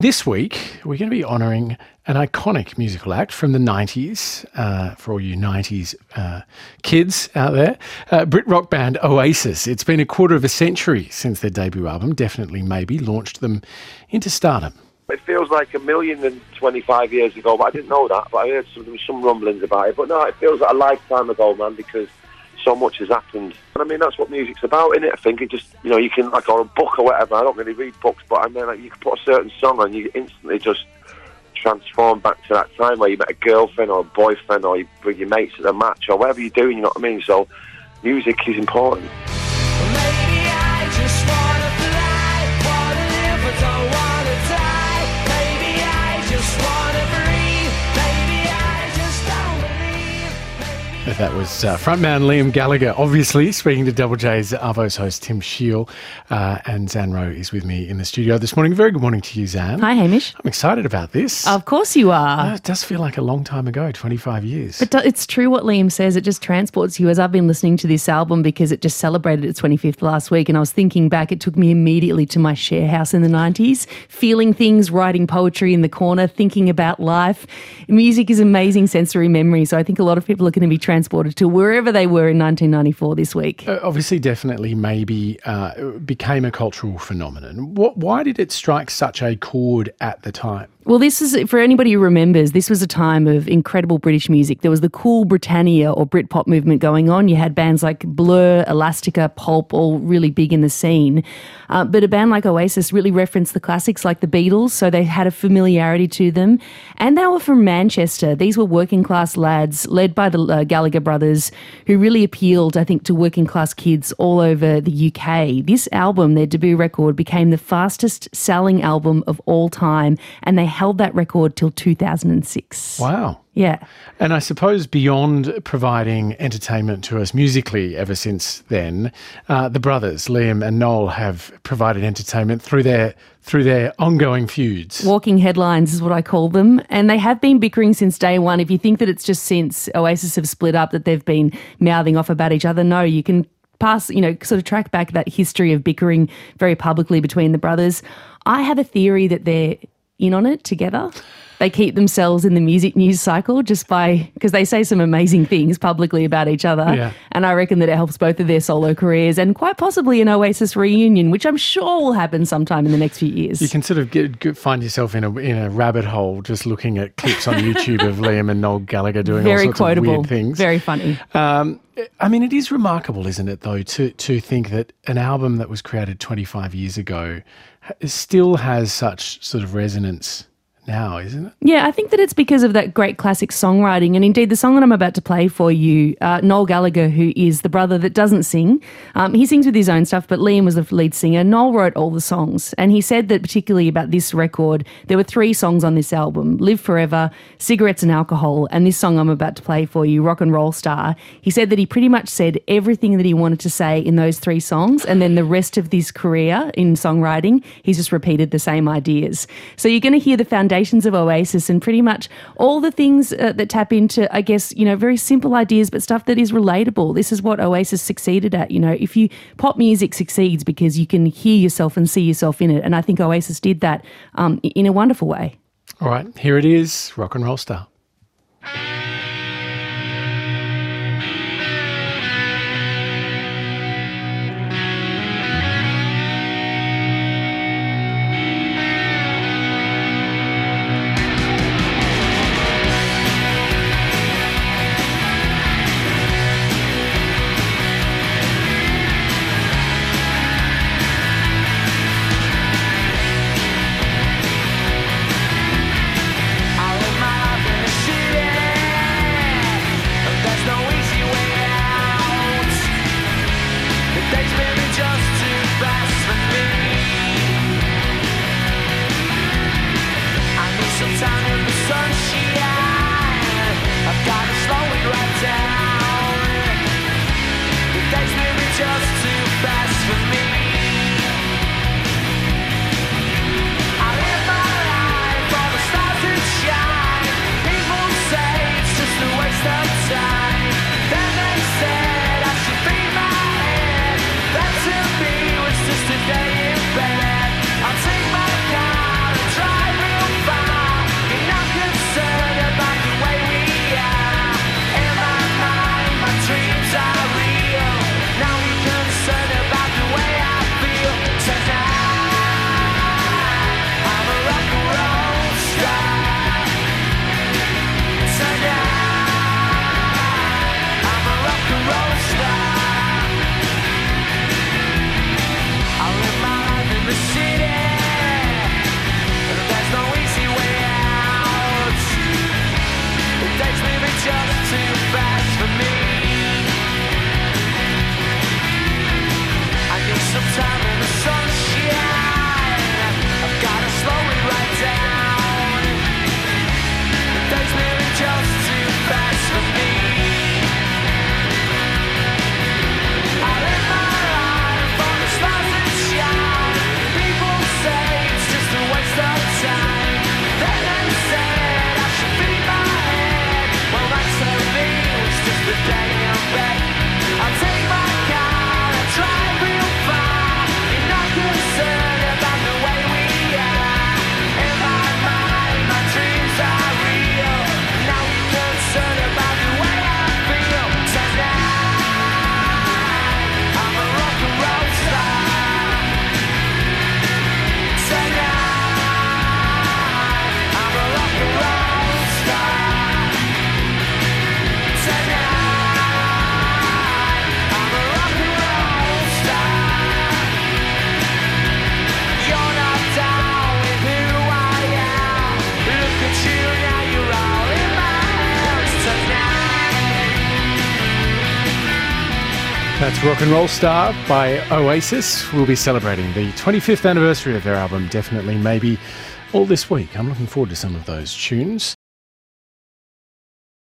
This week, we're going to be honouring an iconic musical act from the 90s, for all you 90s kids out there, Brit rock band Oasis. It's been a quarter of a century since their debut album, Definitely Maybe, launched them into stardom. It feels like 1,025 years ago, but I didn't know that. But I heard there was some rumblings about it. But no, it feels like a lifetime ago, man, because so much has happened. And I mean, that's what music's about, isn't it? I think it just, you can, like, or a book or whatever. I don't really read books, but I mean, like, you can put a certain song on, you instantly just transform back to that time where you met a girlfriend or a boyfriend, or you bring your mates at a match, or whatever you're doing, you know what I mean? So music is important. Maybe I just wanna fly, wanna live but don't wanna die. Maybe I just wanna breathe, maybe I just don't believe. That was frontman Liam Gallagher, obviously, speaking to Double J's Arvos host Tim Sheil, and Zan Rowe is with me in the studio this morning. Very good morning to you, Zan. Hi, Hamish. I'm excited about this. Of course you are. It does feel like a long time ago, 25 years. But it's true what Liam says. It just transports you. As I've been listening to this album because it just celebrated its 25th last week, and I was thinking back, it took me immediately to my share house in the 90s, feeling things, writing poetry in the corner, thinking about life. Music is amazing sensory memory, so I think a lot of people are going to be transported to wherever they were in 1994 this week. Obviously, Definitely Maybe became a cultural phenomenon. Why did it strike such a chord at the time? Well, this is, for anybody who remembers, this was a time of incredible British music. There was the cool Britannia or Britpop movement going on. You had bands like Blur, Elastica, Pulp, all really big in the scene. But a band like Oasis really referenced the classics like the Beatles, so they had a familiarity to them. And they were from Manchester. These were working class lads led by the Gallagher brothers who really appealed, I think, to working class kids all over the UK. This album, their debut record, became the fastest selling album of all time, and they held that record till 2006. Wow. Yeah. And I suppose beyond providing entertainment to us musically ever since then, the brothers, Liam and Noel, have provided entertainment through their ongoing feuds. Walking headlines is what I call them. And they have been bickering since day one. If you think that it's just since Oasis have split up that they've been mouthing off about each other, no, you can sort of track back that history of bickering very publicly between the brothers. I have a theory that they're in on it together. They keep themselves in the music news cycle because they say some amazing things publicly about each other. Yeah. And I reckon that it helps both of their solo careers and quite possibly an Oasis reunion, which I'm sure will happen sometime in the next few years. You can sort of find yourself in a rabbit hole just looking at clips on YouTube of Liam and Noel Gallagher doing very all sorts quotable, of weird things. Very funny. I mean, it is remarkable, isn't it, though, to think that an album that was created 25 years ago still has such sort of resonance now, isn't it? Yeah, I think that it's because of that great classic songwriting. And indeed, the song that I'm about to play for you, Noel Gallagher, who is the brother that doesn't sing, he sings with his own stuff, but Liam was the lead singer. Noel wrote all the songs. And he said that particularly about this record, there were 3 songs on this album: Live Forever, Cigarettes and Alcohol, and this song I'm about to play for you, Rock and Roll Star. He said that he pretty much said everything that he wanted to say in those 3 songs, and then the rest of his career in songwriting, he's just repeated the same ideas. So you're going to hear the foundations of Oasis and pretty much all the things that tap into, I guess, very simple ideas, but stuff that is relatable. This is what Oasis succeeded at. If pop music succeeds because you can hear yourself and see yourself in it. And I think Oasis did that in a wonderful way. All right, here it is, Rock and Roll Star. Just a day in bed. I'll take my car and drive Then they said I should beat my head. Well, that's so mean, it's just a day in bed. I'll take my car and drive real far. You're not concerned about the way we are. In my mind, my dreams are real. Now you're concerned about the way I feel. Tonight, I'm a rock and roll star. Tonight, I'm a rock and roll star. Tonight, I'm a rock and roll star. You're not down with who I am. Look at you now, you're all in my hands tonight. That's Rock and Roll Star by Oasis. We'll be celebrating the 25th anniversary of their album, Definitely Maybe, all this week. I'm looking forward to some of those tunes.